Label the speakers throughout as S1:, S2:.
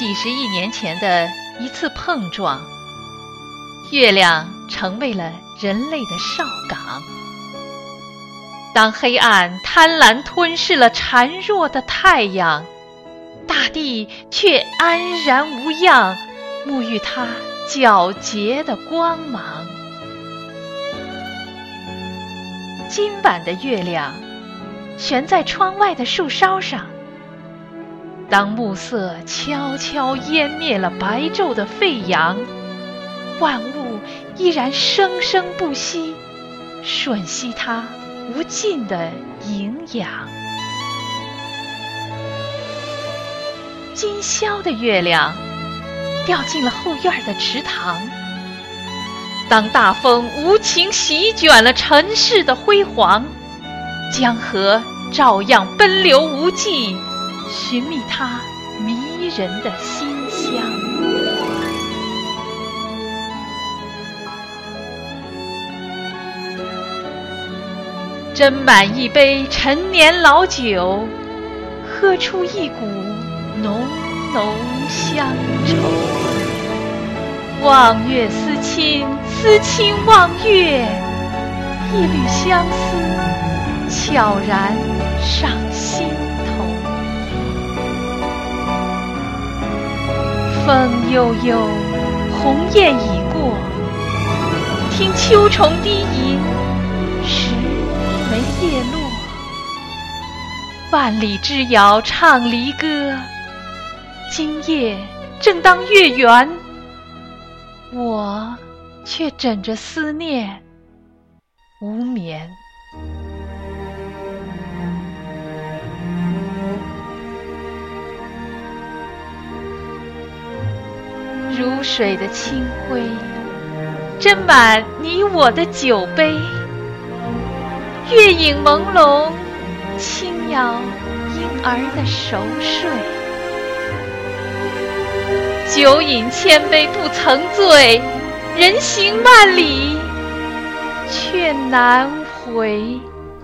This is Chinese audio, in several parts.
S1: 几十亿年前的一次碰撞，月亮成为了人类的哨岗。当黑暗贪婪吞噬了孱弱的太阳，大地却安然无恙，沐浴它皎洁的光芒。今晚的月亮悬在窗外的树梢上，当暮色悄悄湮灭了白昼的沸扬，万物依然生生不息，吮吸它无尽的营养。今宵的月亮掉进了后院的池塘，当大风无情席卷了尘世的辉煌，江河照样奔流无际，寻觅它迷人的馨香。斟满一杯陈年老酒，喝出一股浓浓乡愁。望月思亲，思亲望月，一缕相思悄然上心头。风悠悠，鸿雁已过，听秋虫低吟，时没叶落。万里之遥唱离歌，今夜正当月圆，我却枕着思念无眠。如水的清辉斟满你我的酒杯，月影朦胧，轻摇婴儿的熟睡。酒饮千杯不曾醉，人行万里却难回。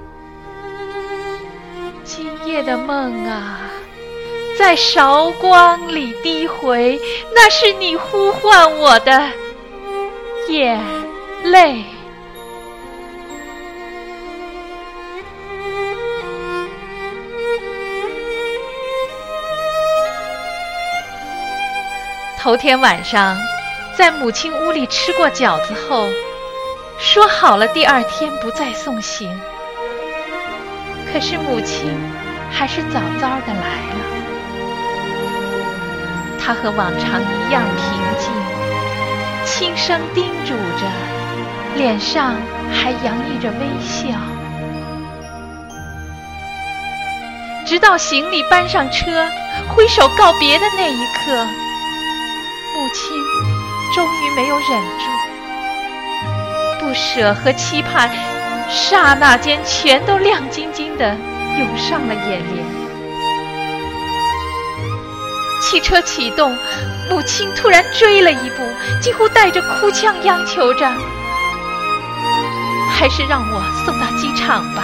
S1: 今夜的梦啊，在韶光里低回，那是你呼唤我的眼泪。头天晚上在母亲屋里吃过饺子后，说好了第二天不再送行，可是母亲还是早早的来了。她和往常一样平静，轻声叮嘱着，脸上还洋溢着微笑。直到行李搬上车，挥手告别的那一刻，母亲终于没有忍住，不舍和期盼刹那间全都亮晶晶地涌上了眼帘。汽车启动，母亲突然追了一步，几乎带着哭腔央求着，还是让我送到机场吧。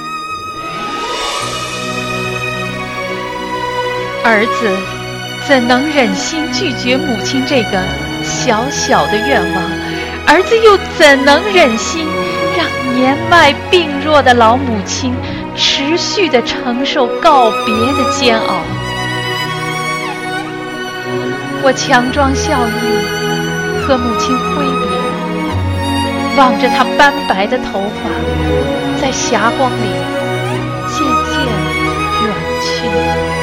S1: 儿子怎能忍心拒绝母亲这个小小的愿望？儿子又怎能忍心让年迈病弱的老母亲持续地承受告别的煎熬？我强装笑意和母亲挥别，望着她斑白的头发在霞光里渐渐远去。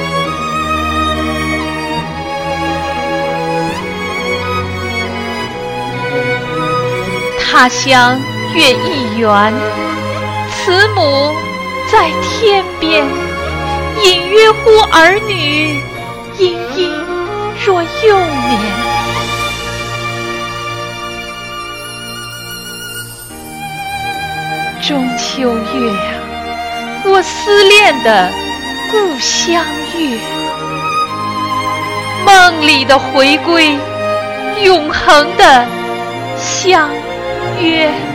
S1: 他乡月亦圆，慈母在天边，隐约呼儿女，殷殷若幼年。中秋月啊，我思恋的故乡月，梦里的回归，永恒的相约。